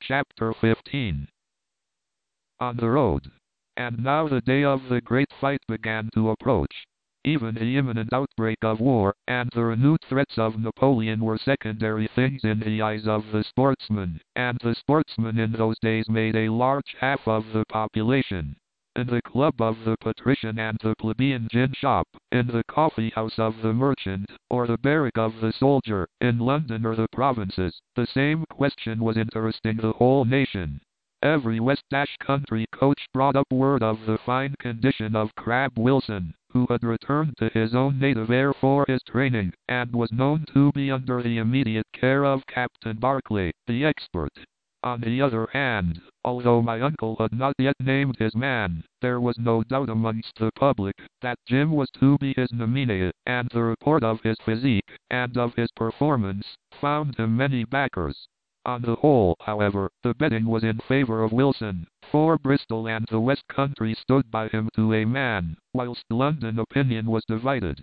Chapter 15. On the road. And now the day of the great fight began to approach. Even the imminent outbreak of war, and the renewed threats of Napoleon were secondary things in the eyes of the sportsman, and the sportsman in those days made a large half of the population. In the club of the patrician and the plebeian gin shop, in the coffee house of the merchant, or the barrack of the soldier, in London or the provinces, the same question was interesting the whole nation. Every West Country coach brought up word of the fine condition of Crab Wilson, who had returned to his own native air for his training, and was known to be under the immediate care of Captain Barclay, the expert. On the other hand, although my uncle had not yet named his man, there was no doubt amongst the public that Jim was to be his nominee, and the report of his physique, and of his performance, found him many backers. On the whole, however, the betting was in favor of Wilson, for Bristol and the West Country stood by him to a man, whilst London opinion was divided.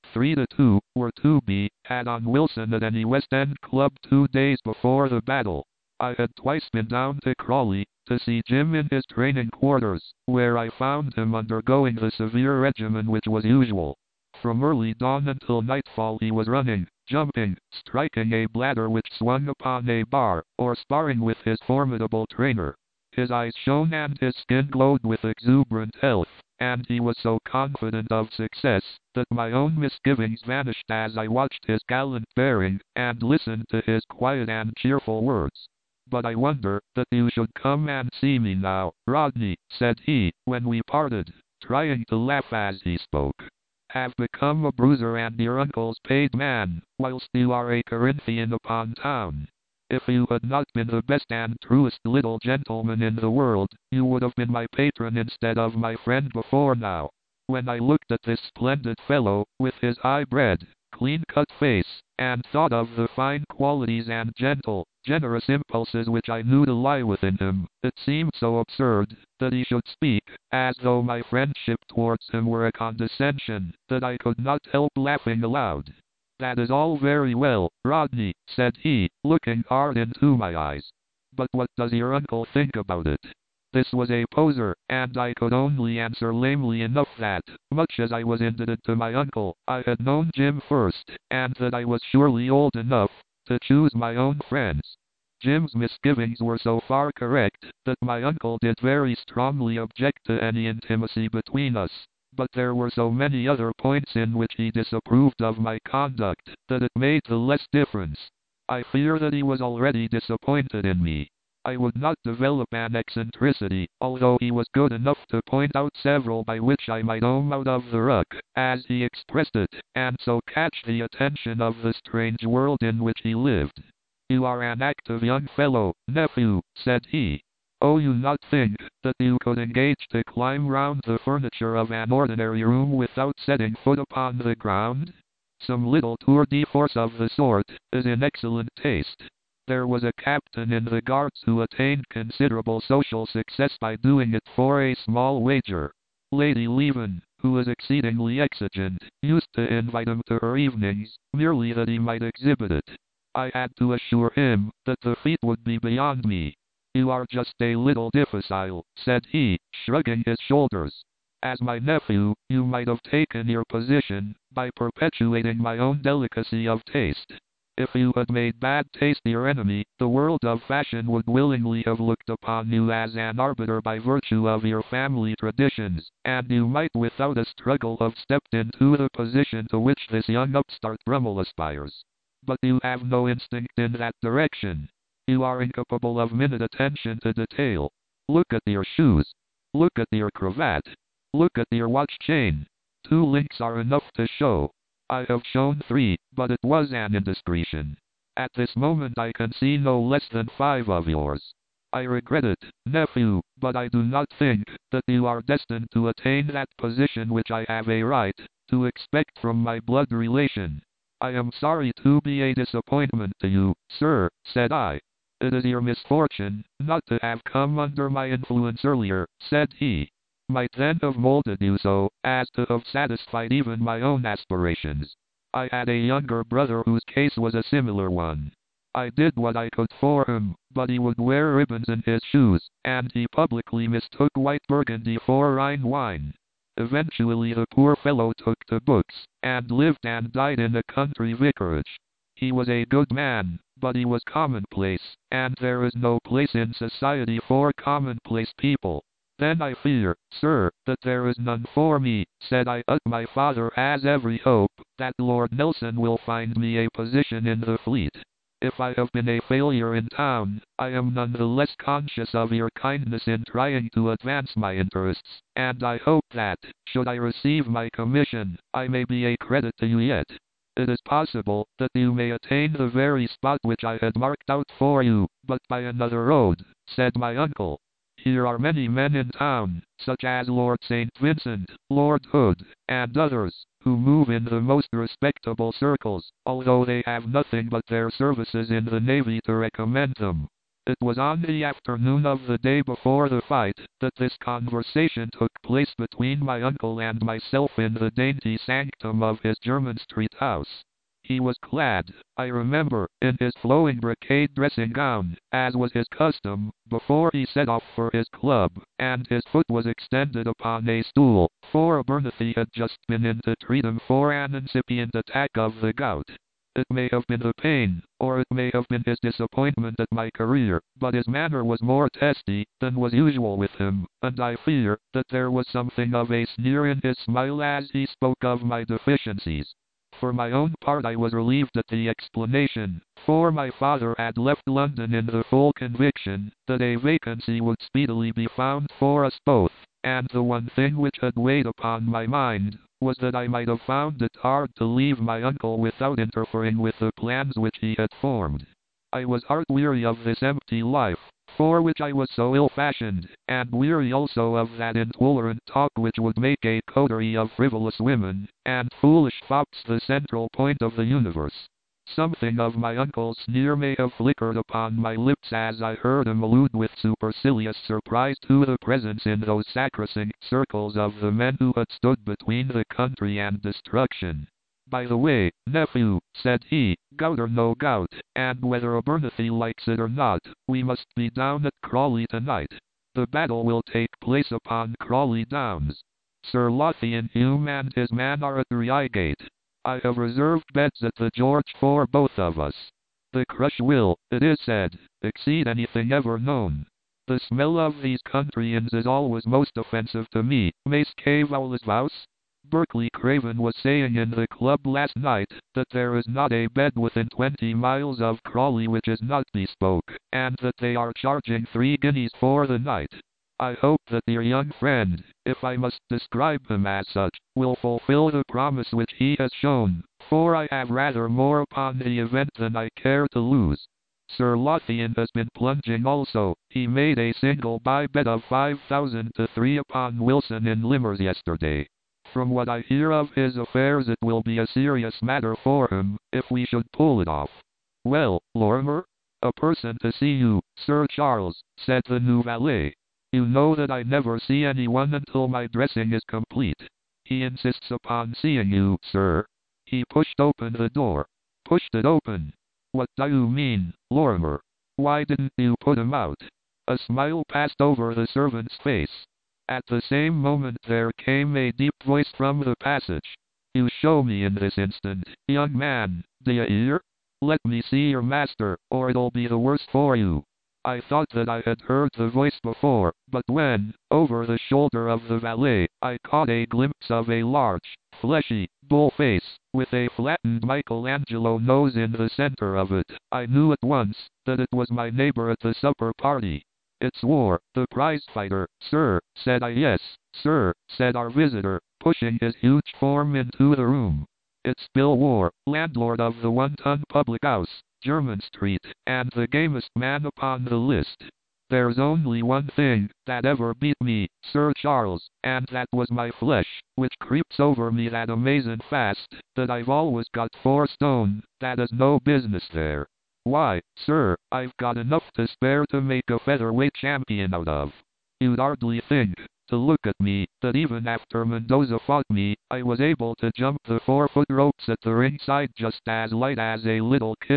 3-2 were to be had on Wilson at any West End club 2 days before the battle. I had twice been down to Crawley, to see Jim in his training quarters, where I found him undergoing the severe regimen which was usual. From early dawn until nightfall he was running, jumping, striking a bladder which swung upon a bar, or sparring with his formidable trainer. His eyes shone and his skin glowed with exuberant health, and he was so confident of success, that my own misgivings vanished as I watched his gallant bearing, and listened to his quiet and cheerful words. "But I wonder that you should come and see me now, Rodney," said he, when we parted, trying to laugh as he spoke. "Have become a bruiser and your uncle's paid man, whilst you are a Corinthian upon town. If you had not been the best and truest little gentleman in the world, you would have been my patron instead of my friend before now." When I looked at this splendid fellow, with his high-bred, clean-cut face, and thought of the fine qualities and gentle, generous impulses which I knew to lie within him, it seemed so absurd that he should speak, as though my friendship towards him were a condescension, that I could not help laughing aloud. "That is all very well, Rodney," said he, looking hard into my eyes. "But what does your uncle think about it?" This was a poser, and I could only answer lamely enough that, much as I was indebted to my uncle, I had known Jim first, and that I was surely old enough to choose my own friends. Jim's misgivings were so far correct, that my uncle did very strongly object to any intimacy between us, but there were so many other points in which he disapproved of my conduct, that it made the less difference. I fear that he was already disappointed in me. I would not develop an eccentricity, although he was good enough to point out several by which I might "home out of the ruck," as he expressed it, and so catch the attention of the strange world in which he lived. "You are an active young fellow, nephew," said he. "Oh, you not think that you could engage to climb round the furniture of an ordinary room without setting foot upon the ground? Some little tour de force of the sort is in excellent taste. There was a captain in the Guards who attained considerable social success by doing it for a small wager. Lady Leven, who is exceedingly exigent, used to invite him to her evenings, merely that he might exhibit it. I had to assure him that the feat would be beyond me. You are just a little difficile," said he, shrugging his shoulders. "As my nephew, you might have taken your position by perpetuating my own delicacy of taste. If you had made bad taste your enemy, the world of fashion would willingly have looked upon you as an arbiter by virtue of your family traditions, and you might without a struggle have stepped into the position to which this young upstart Brummel aspires. But you have no instinct in that direction. You are incapable of minute attention to detail. Look at your shoes. Look at your cravat. Look at your watch chain. 2 links are enough to show. I have shown 3, but it was an indiscretion. At this moment I can see no less than 5 of yours. I regret it, nephew, but I do not think that you are destined to attain that position which I have a right to expect from my blood relation." "I am sorry to be a disappointment to you, sir," said I. "It is your misfortune not to have come under my influence earlier," said he. "Might then have molded you so as to have satisfied even my own aspirations. I had a younger brother whose case was a similar one. I did what I could for him, but he would wear ribbons in his shoes, and he publicly mistook white Burgundy for Rhine wine. Eventually the poor fellow took to books, and lived and died in a country vicarage. He was a good man, but he was commonplace, and there is no place in society for commonplace people. Then I fear, sir, that there is none for me, said I. My father has every hope that Lord Nelson will find me a position in the fleet. If I have been a failure in town, I am none the less conscious of your kindness in trying to advance my interests, and I hope that, should I receive my commission, I may be a credit to you yet. It is possible that you may attain the very spot which I had marked out for you, but by another road, said my uncle. Here are many men in town, such as Lord St. Vincent, Lord Hood, and others, who move in the most respectable circles, although they have nothing but their services in the Navy to recommend them. It was on the afternoon of the day before the fight that this conversation took place between my uncle and myself in the dainty sanctum of his Jermyn Street house. He was clad, I remember, in his flowing brocade dressing gown, as was his custom, before he set off for his club, and his foot was extended upon a stool, for Abernethy had just been in to treat him for an incipient attack of the gout. It may have been the pain, or it may have been his disappointment at my career, but his manner was more testy than was usual with him, and I fear that there was something of a sneer in his smile as he spoke of my deficiencies. For my own part I was relieved at the explanation, for my father had left London in the full conviction that a vacancy would speedily be found for us both, and the one thing which had weighed upon my mind was that I might have found it hard to leave my uncle without interfering with the plans which he had formed. I was heart-weary of this empty life, for which I was so ill-fashioned, and weary also of that intolerant talk which would make a coterie of frivolous women, and foolish fops the central point of the universe. Something of my uncle's sneer may have flickered upon my lips as I heard him allude with supercilious surprise to the presence in those sacrosanct circles of the men who had stood between the country and destruction. By the way, nephew, said he, gout or no gout, and whether Abernethy likes it or not, we must be down at Crawley tonight. The battle will take place upon Crawley Downs. Sir Lothian Hume and his man are at Reigate. I have reserved beds at the George for both of us. The crush will, it is said, exceed anything ever known. The smell of these country inns is always most offensive to me. Mace Cave Owl's House? Berkeley Craven was saying in the club last night that there is not a bed within 20 miles of Crawley which is not bespoke, and that they are charging 3 guineas for the night. I hope that your young friend, if I must describe him as such, will fulfill the promise which he has shown, for I have rather more upon the event than I care to lose. Sir Lothian has been plunging also. He made a single buy bet of 5,000 to 3 upon Wilson in Limers yesterday. From what I hear of his affairs it will be a serious matter for him, if we should pull it off. Well, Lorimer? A person to see you, Sir Charles, said the new valet. You know that I never see anyone until my dressing is complete. He insists upon seeing you, sir. He pushed open the door. Pushed it open. What do you mean, Lorimer? Why didn't you put him out? A smile passed over the servant's face. At the same moment there came a deep voice from the passage. You show me in this instant, young man, d'ye hear? Let me see your master, or it'll be the worse for you. I thought that I had heard the voice before, but when, over the shoulder of the valet, I caught a glimpse of a large, fleshy, bull face, with a flattened Michelangelo nose in the center of it, I knew at once that it was my neighbor at the supper party. It's War, the prize-fighter, sir, said I. Yes, sir, said our visitor, pushing his huge form into the room. It's Bill War, landlord of the One-Ton Public House, Jermyn Street, and the gamest man upon the list. There's only one thing that ever beat me, Sir Charles, and that was my flesh, which creeps over me that amazin' fast, that I've always got 4 stone, that is no business there. Why, sir, I've got enough to spare to make a featherweight champion out of. You'd hardly think, to look at me, that even after Mendoza fought me, I was able to jump the 4-foot ropes at the ringside just as light as a little kiddie.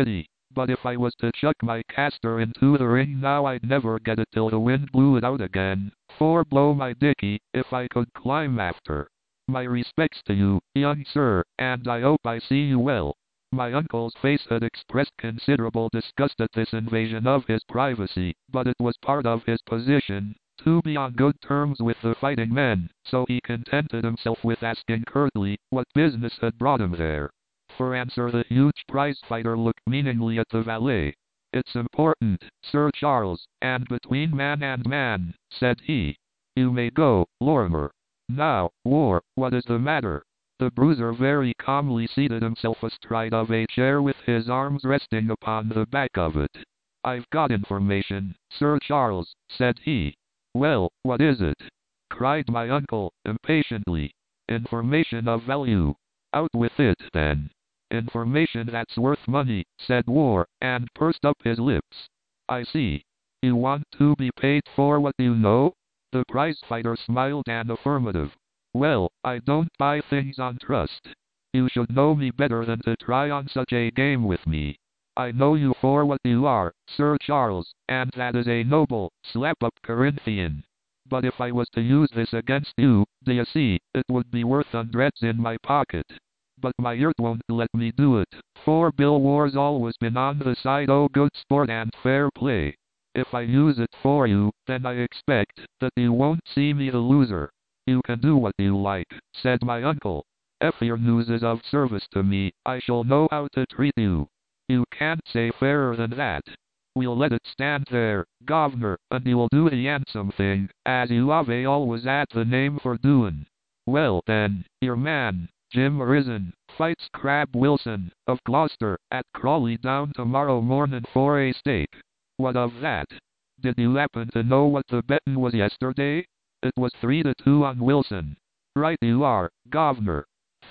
But if I was to chuck my caster into the ring now I'd never get it till the wind blew it out again. For blow my dicky, if I could climb after. My respects to you, young sir, and I hope I see you well. My uncle's face had expressed considerable disgust at this invasion of his privacy, but it was part of his position to be on good terms with the fighting men, so he contented himself with asking curtly what business had brought him there. For answer the huge prize-fighter looked meaningly at the valet. It's important, Sir Charles, and between man and man, said he. You may go, Lorimer. Now, War, what is the matter? The bruiser very calmly seated himself astride of a chair with his arms resting upon the back of it. I've got information, Sir Charles, said he. Well, what is it? Cried my uncle, impatiently. Information of value. Out with it, then. Information that's worth money, said War, and pursed up his lips. I see. You want to be paid for what you know? The prize-fighter smiled an affirmative. Well, I don't buy things on trust. You should know me better than to try on such a game with me. I know you for what you are, Sir Charles, and that is a noble, slap-up Corinthian. But if I was to use this against you, d'ye see, it would be worth hundreds in my pocket. But my earth won't let me do it, for Bill War's always been on the side o' good sport and fair play. If I use it for you, then I expect that you won't see me the loser. You can do what you like, said my uncle. If your news is of service to me, I shall know how to treat you. You can't say fairer than that. We'll let it stand there, governor, and you'll do the handsome thing, as you have always had the name for doin'. Well then, your man, Jim Arisen, fights Crab Wilson, of Gloucester, at Crawley Down tomorrow morning for a stake. What of that? Did you happen to know what the bettin' was yesterday? It was 3-2 on Wilson. Right you are, governor.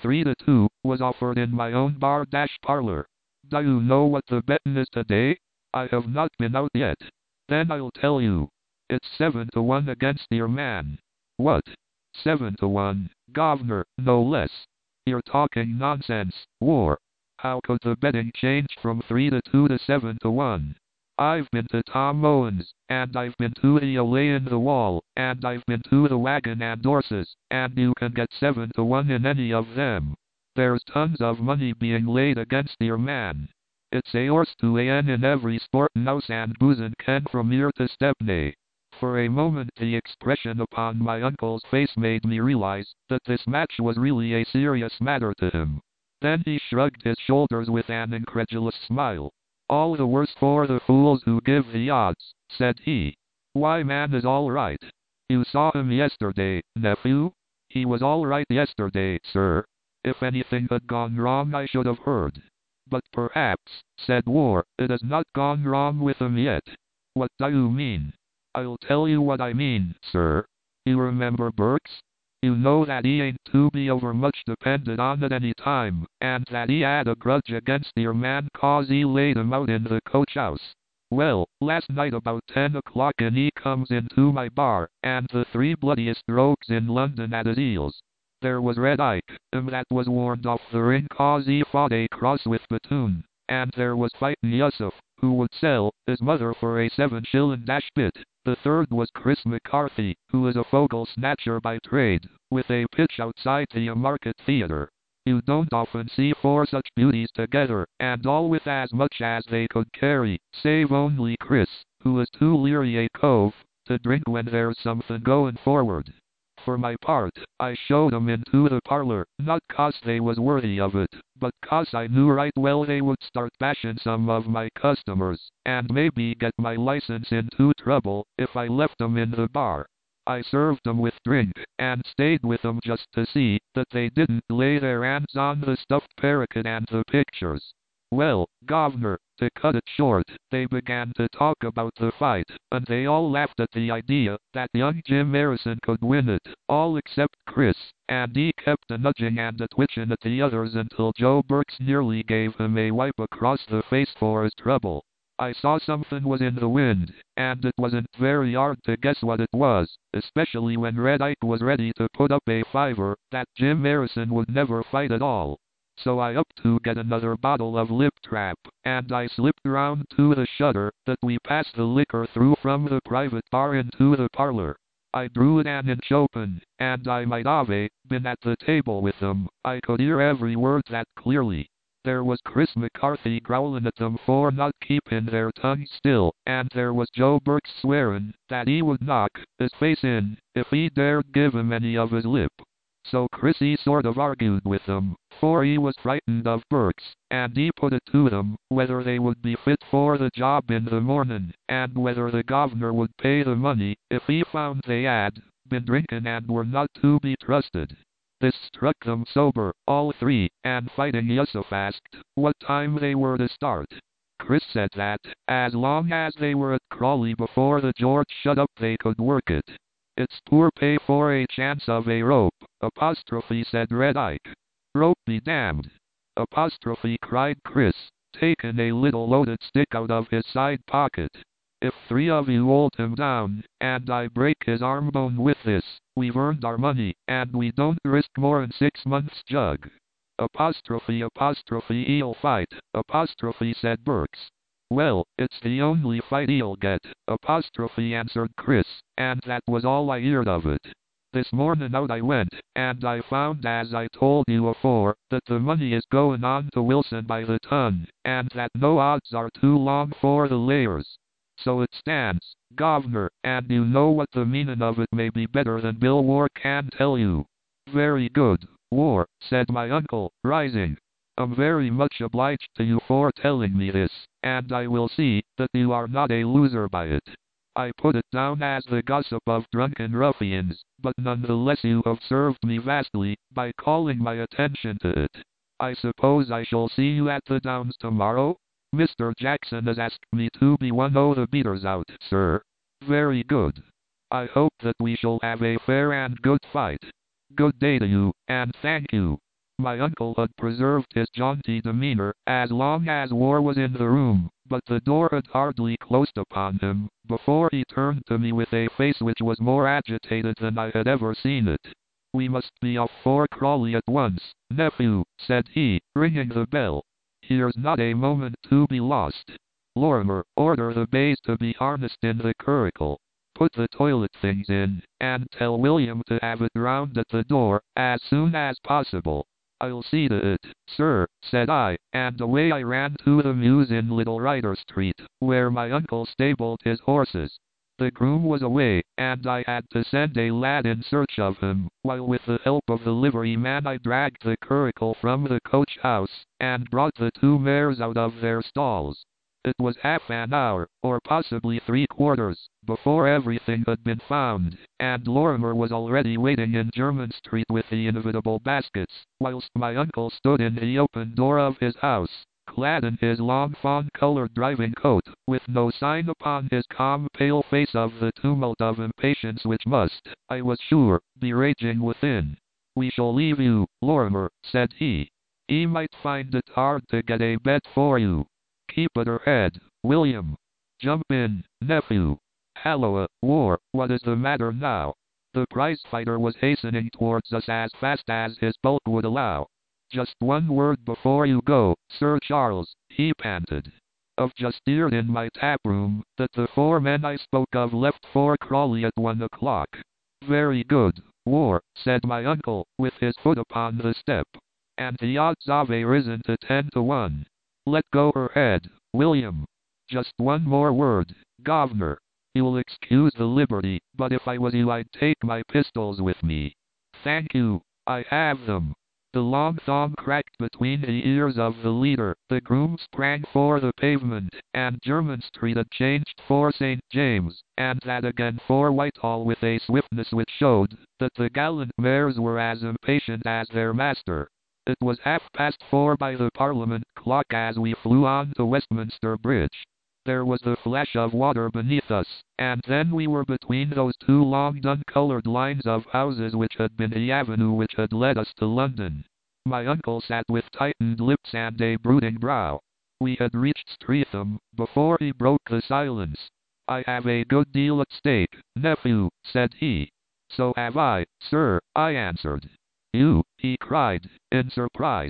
3-2 was offered in my own bar-parlor. Do you know what the bettin' is today? I have not been out yet. Then I'll tell you. It's 7-1 against your man. What? 7-1, governor, no less. You're talking nonsense, War. How could the betting change from 3-2 to 7-1? I've been to Tom Owens, and I've been to the Alley in the Wall, and I've been to the Wagon and Horses, and you can get 7-1 in any of them. There's tons of money being laid against your man. It's a horse to an in every sporting house and boozing ken from here to Stepney. For a moment the expression upon my uncle's face made me realize that this match was really a serious matter to him. Then he shrugged his shoulders with an incredulous smile. All the worse for the fools who give the odds, said he. Why, man is all right. You saw him yesterday, nephew? He was all right yesterday, sir. If anything had gone wrong I should have heard. But perhaps, said War, it has not gone wrong with him yet. What do you mean? I'll tell you what I mean, sir. You remember Burks? You know that he ain't to be overmuch depended on at any time, and that he had a grudge against your man cause he laid him out in the coach house. Well, last night about 10 o'clock and he comes into my bar, and the three bloodiest rogues in London at his heels. There was Red Ike, that was warned off the ring cause he fought a cross with Batoon, and there was Fightin' Yusuf, who would sell his mother for a 7-shilling dash bit. The third was Chris McCarthy, who is a fogle snatcher by trade, with a pitch outside the Market Theatre. You don't often see four such beauties together, and all with as much as they could carry, save only Chris, who is too leery a cove to drink when there's something going forward. For my part, I showed 'em into the parlor, not 'cause they was worthy of it, but 'cause I knew right well they would start bashing some of my customers, and maybe get my license into trouble if I left 'em in the bar. I served 'em with drink, and stayed with 'em just to see that they didn't lay their hands on the stuffed parakeet and the pictures. Well, governor, to cut it short, they began to talk about the fight, and they all laughed at the idea that young Jim Harrison could win it, all except Chris, and he kept a nudging and a twitching at the others until Joe Burks nearly gave him a wipe across the face for his trouble. I saw something was in the wind, and it wasn't very hard to guess what it was, especially when Red Ike was ready to put up a fiver that Jim Harrison would never fight at all. So I up to get another bottle of lip trap, and I slipped round to the shutter that we passed the liquor through from the private bar into the parlor. I drew it an inch open, and I might have been at the table with them. I could hear every word that clearly. There was Chris McCarthy growling at them for not keeping their tongues still, and there was Joe Burke swearing that he would knock his face in if he dared give him any of his lip. So Chrissy sort of argued with them, for he was frightened of Burks, and he put it to them whether they would be fit for the job in the morning, and whether the governor would pay the money if he found they had been drinking and were not to be trusted. This struck them sober, all three, and Fighting Yusuf asked what time they were to start. Chris said that, as long as they were at Crawley before the George shut up they could work it. It's poor pay for a chance of a rope, apostrophe said Red Ike. Rope be damned, apostrophe cried Chris, taking a little loaded stick out of his side pocket. If three of you hold him down, and I break his arm bone with this, we've earned our money, and we don't risk more'n 6 months jug. Apostrophe he'll fight, apostrophe said Burks. Well, it's the only fight he'll get, apostrophe answered Chris, and that was all I heard of it. This morning out I went, and I found as I told you afore, that the money is going on to Wilson by the ton, and that no odds are too long for the layers. So it stands, governor, and you know what the meaning of it may be better than Bill War can tell you. Very good, War, said my uncle, rising. I'm very much obliged to you for telling me this, and I will see that you are not a loser by it. I put it down as the gossip of drunken ruffians, but nonetheless you have served me vastly by calling my attention to it. I suppose I shall see you at the Downs tomorrow? Mr. Jackson has asked me to be one o' the beaters out, sir. Very good. I hope that we shall have a fair and good fight. Good day to you, and thank you. My uncle had preserved his jaunty demeanor as long as War was in the room, but the door had hardly closed upon him before he turned to me with a face which was more agitated than I had ever seen it. We must be off for Crawley at once, nephew, said he, ringing the bell. Here's not a moment to be lost. Lorimer, order the bays to be harnessed in the curricle. Put the toilet things in, and tell William to have it round at the door as soon as possible. I'll see to it, sir, said I, and away I ran to the mews in Little Rider Street, where my uncle stabled his horses. The groom was away, and I had to send a lad in search of him, while with the help of the liveryman I dragged the curricle from the coach house, and brought the two mares out of their stalls. It was half an hour, or possibly 3/4, before everything had been found, and Lorimer was already waiting in Jermyn Street with the inevitable baskets, whilst my uncle stood in the open door of his house, clad in his long fawn-coloured driving coat, with no sign upon his calm pale face of the tumult of impatience which must, I was sure, be raging within. We shall leave you, Lorimer, said he. He might find it hard to get a bed for you. Keep it ahead, William. Jump in, nephew. Halloa, War, what is the matter now? The prize-fighter was hastening towards us as fast as his bulk would allow. Just one word before you go, Sir Charles, he panted. I've just heard in my tap-room that the 4 men I spoke of left for Crawley at 1 o'clock. Very good, War, said my uncle, with his foot upon the step. And the odds have risen to 10 to 1. Let go her head, William. Just one more word, governor. You'll excuse the liberty, but if I was you I'd take my pistols with me. Thank you, I have them. The long thong cracked between the ears of the leader, the groom sprang for the pavement, and Jermyn Street had changed for St. James, and that again for Whitehall with a swiftness which showed that the gallant mares were as impatient as their master. It was 4:30 by the Parliament clock as we flew on to Westminster Bridge. There was the flash of water beneath us, and then we were between those two long dun-coloured lines of houses which had been the avenue which had led us to London. My uncle sat with tightened lips and a brooding brow. We had reached Streatham before he broke the silence. I have a good deal at stake, nephew, said he. So have I, sir, I answered. You, he cried, in surprise.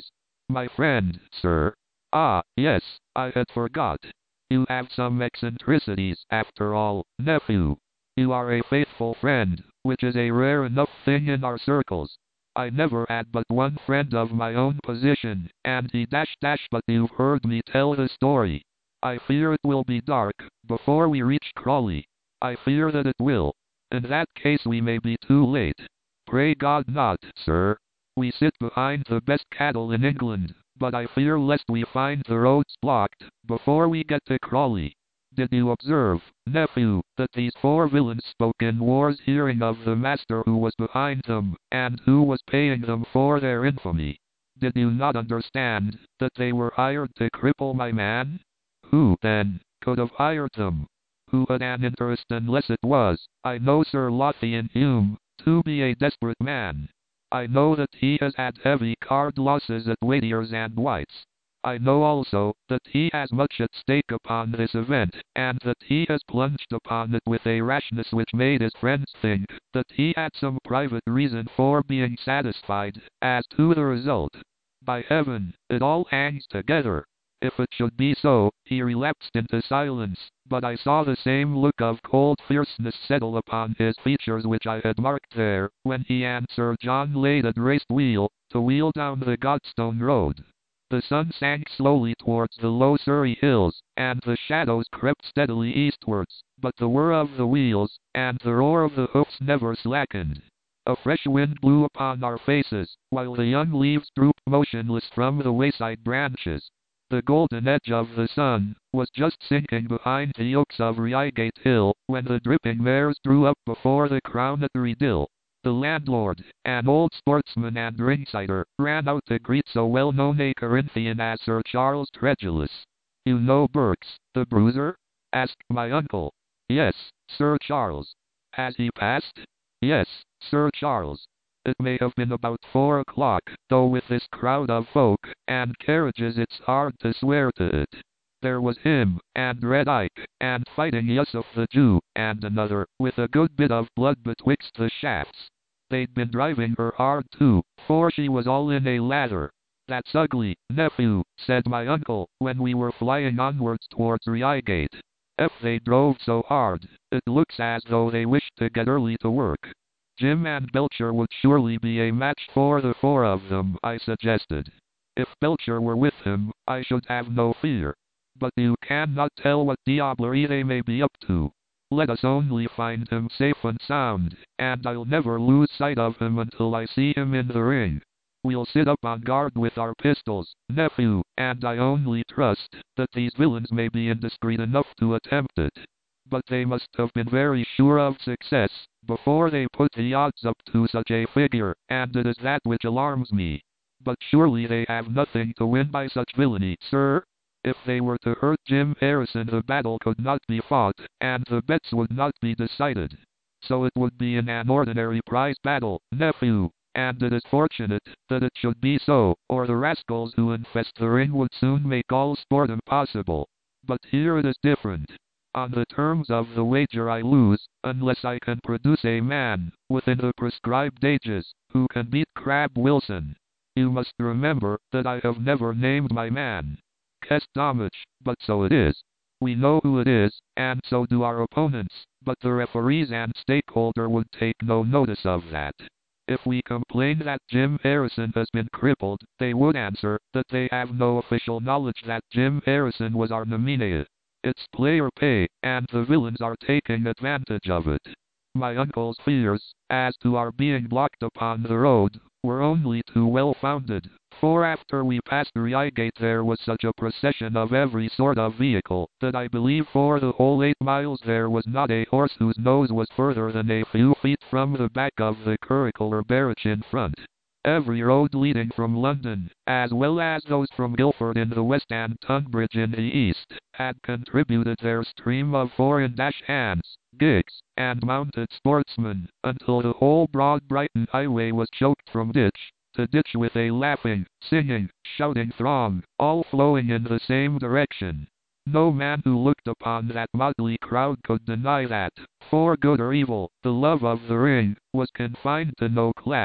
My friend, sir. Ah, yes, I had forgot. You have some eccentricities, after all, nephew. You are a faithful friend, which is a rare enough thing in our circles. I never had but one friend of my own position, and he but you've heard me tell the story. I fear it will be dark before we reach Crawley. I fear that it will. In that case we may be too late. Pray God not, sir. We sit behind the best cattle in England, but I fear lest we find the roads blocked before we get to Crawley. Did you observe, nephew, that these four villains spoke in War's hearing of the master who was behind them, and who was paying them for their infamy? Did you not understand that they were hired to cripple my man? Who, then, could have hired them? Who had an interest unless it was, I know Sir Lothian Hume, to be a desperate man. I know that he has had heavy card losses at Waitier's and White's. I know also that he has much at stake upon this event, and that he has plunged upon it with a rashness which made his friends think that he had some private reason for being satisfied as to the result. By heaven, it all hangs together. If it should be so, he relapsed into silence, but I saw the same look of cold fierceness settle upon his features which I had marked there, when he and Sir John laid at raced wheel, to wheel down the Godstone road. The sun sank slowly towards the low Surrey hills, and the shadows crept steadily eastwards, but the whir of the wheels, and the roar of the hoofs never slackened. A fresh wind blew upon our faces, while the young leaves drooped motionless from the wayside branches. The golden edge of the sun was just sinking behind the oaks of Reigate Hill, when the dripping mares drew up before the Crown at Redill. The landlord, an old sportsman and ringsider, ran out to greet so well-known a Corinthian as Sir Charles Tredulus. You know Berks, the bruiser? Asked my uncle. Yes, Sir Charles. Has he passed? Yes, Sir Charles. It may have been about 4 o'clock, though with this crowd of folk and carriages it's hard to swear to it. There was him, and Red Ike, and Fighting Yusuf the Jew, and another, with a good bit of blood betwixt the shafts. They'd been driving her hard too, for she was all in a lather. That's ugly, nephew, said my uncle, when we were flying onwards towards Reigate. If they drove so hard, it looks as though they wished to get early to work. Jim and Belcher would surely be a match for the 4 of them, I suggested. If Belcher were with him, I should have no fear. But you cannot tell what diablerie they may be up to. Let us only find him safe and sound, and I'll never lose sight of him until I see him in the ring. We'll sit up on guard with our pistols, nephew, and I only trust that these villains may be indiscreet enough to attempt it. But they must have been very sure of success before they put the odds up to such a figure, and it is that which alarms me. But surely they have nothing to win by such villainy, sir? If they were to hurt Jim Harrison, the battle could not be fought, and the bets would not be decided. So it would be in an ordinary prize battle, nephew, and it is fortunate that it should be so, or the rascals who infest the ring would soon make all sport impossible. But here it is different. On the terms of the wager I lose, unless I can produce a man, within the prescribed ages, who can beat Crab Wilson. You must remember that I have never named my man. Kestamich, but so it is. We know who it is, and so do our opponents, but the referees and stakeholder would take no notice of that. If we complain that Jim Harrison has been crippled, they would answer that they have no official knowledge that Jim Harrison was our nominee. It's play or pay, and the villains are taking advantage of it. My uncle's fears, as to our being blocked upon the road, were only too well founded, for after we passed Reigate there was such a procession of every sort of vehicle, that I believe for the whole 8 miles there was not a horse whose nose was further than a few feet from the back of the curricle or barrage in front. Every road leading from London, as well as those from Guildford in the west and Tunbridge in the east, had contributed their stream of foreign hands, gigs, and mounted sportsmen, until the whole broad Brighton highway was choked from ditch to ditch with a laughing, singing, shouting throng, all flowing in the same direction. No man who looked upon that motley crowd could deny that, for good or evil, the love of the ring was confined to no class,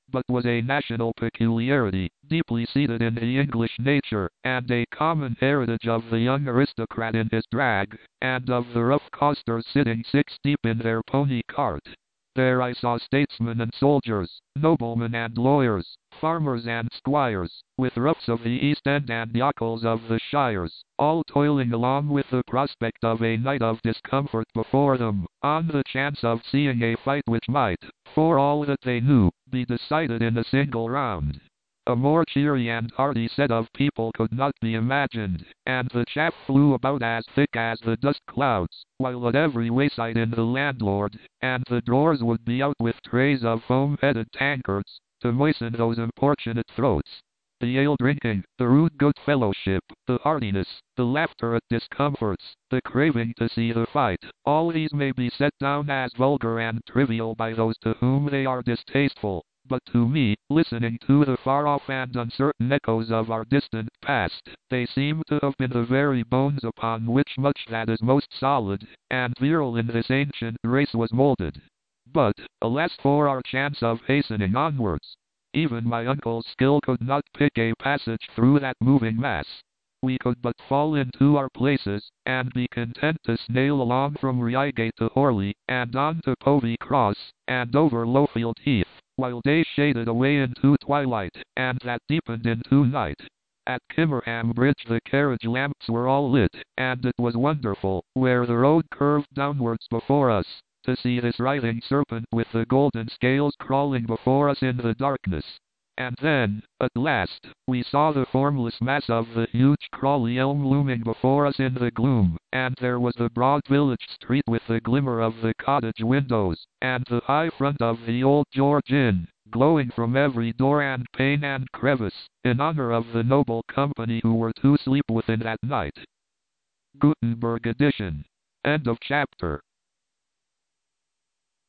but was a national peculiarity, deeply seated in the English nature, and a common heritage of the young aristocrat in his drag, and of the rough costers sitting 6 deep in their pony cart. There I saw statesmen and soldiers, noblemen and lawyers, farmers and squires, with roughs of the East End and yokels of the shires, all toiling along with the prospect of a night of discomfort before them, on the chance of seeing a fight which might, for all that they knew, be decided in a single round. A more cheery and hearty set of people could not be imagined, and the chaff flew about as thick as the dust clouds, while at every wayside in the landlord, and the drawers would be out with trays of foam-headed tankards, to moisten those importunate throats. The ale drinking, the rude good fellowship, the heartiness, the laughter at discomforts, the craving to see the fight, all these may be set down as vulgar and trivial by those to whom they are distasteful. But to me, listening to the far-off and uncertain echoes of our distant past, they seem to have been the very bones upon which much that is most solid and virile in this ancient race was molded. But, alas for our chance of hastening onwards! Even my uncle's skill could not pick a passage through that moving mass. We could but fall into our places, and be content to snail along from Reigate to Horley, and on to Povey Cross, and over Lowfield Heath, while day shaded away into twilight, and that deepened into night. At Kimmerham Bridge the carriage lamps were all lit, and it was wonderful, where the road curved downwards before us, to see this writhing serpent with the golden scales crawling before us in the darkness. And then, at last, we saw the formless mass of the huge Crawley Elm looming before us in the gloom, and there was the broad village street with the glimmer of the cottage windows, and the high front of the Old George Inn, glowing from every door and pane and crevice, in honor of the noble company who were to sleep within that night. Gutenberg edition. End of chapter.